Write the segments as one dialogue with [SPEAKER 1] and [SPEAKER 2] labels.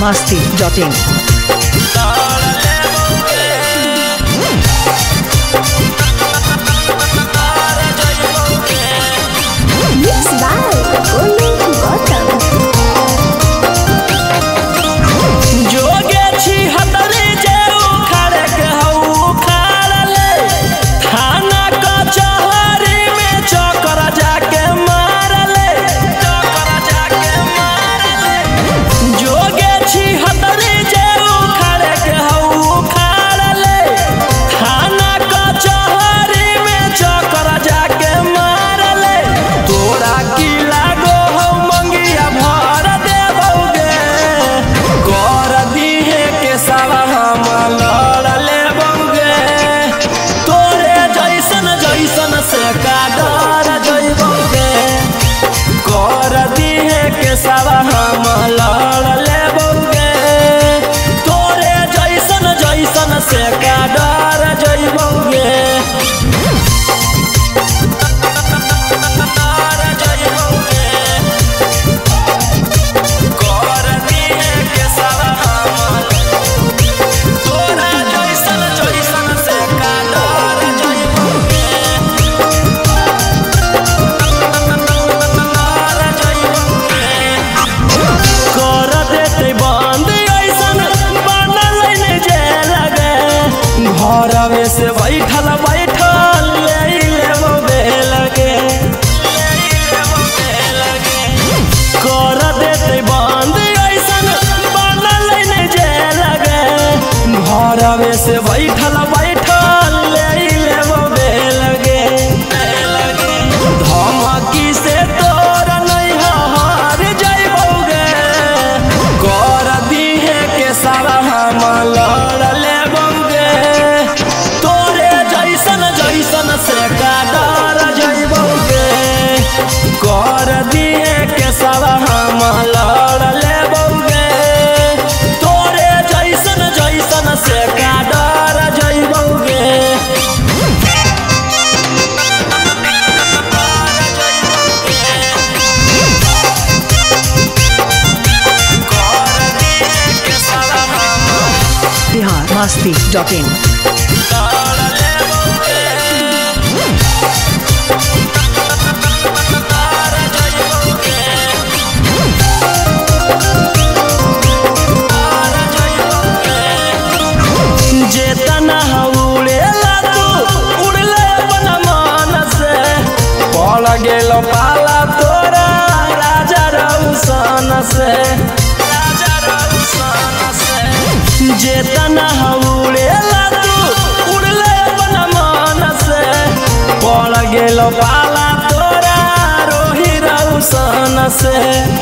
[SPEAKER 1] biharmasti.in
[SPEAKER 2] Mixed by Golu Gautam.
[SPEAKER 3] जोगे छी हतरे जे उखाड़े के हऊ उखाड़ ले थाना कचहरी में चौकर जाके मार ले जोगे छी हतरे जे उखाड़े के हऊ उखाड़ ले थाना कचहरी में चौकर जाके मार ले तोरा की लागो हो मंगिया भर देबोगे कर दिहे के सारा हम लड़ लेबोगे तोरे जैसन जैसन से का डर जइबोगे कर दिहे के सारा हम लड़ लेबोगे तोरे जैसन जैसन से का डर जइबोगे घरवे से बैठल बैठल ले लेबो बेलगे कर देते बंद ऐसन बनल नहीं जे लगे घरवे से बैठल बैठल ले लेबो बेलगे धमकी से तोरा नहीं हार जाइबोगे कर दिहे के सारा हम लड़ लेबोगे तोरे जैसन जैसन से का डर जइबोगे कर दिहे के सारा हम लड़ लेबोगे तोरे जैसन जैसन से का डर जइबोगे
[SPEAKER 1] biharmasti.in
[SPEAKER 3] जेतना उड़ेला तू उड़ले अपन मन से पड़ गेल पाला तोरा राजा रौशन से जेतना उड़ेला तू उड़ले अपन मन से पड़ गेल पाला तोरा रोही रौशन से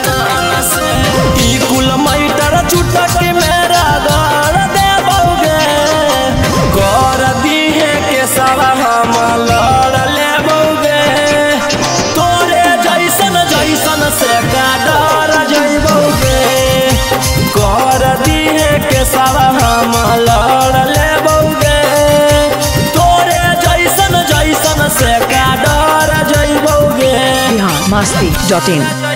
[SPEAKER 3] ई कुल मैटर चुटक मेरा घर देबोगे कर दिहे के सारा हम लड़ लेबोगे तोरे जैसन जैसन से का डर जइबोगे कर दिहे के सारा हम लड़ लेबोगे तोरे जैसन जैसन से का डर जइबोगे
[SPEAKER 1] biharmasti.in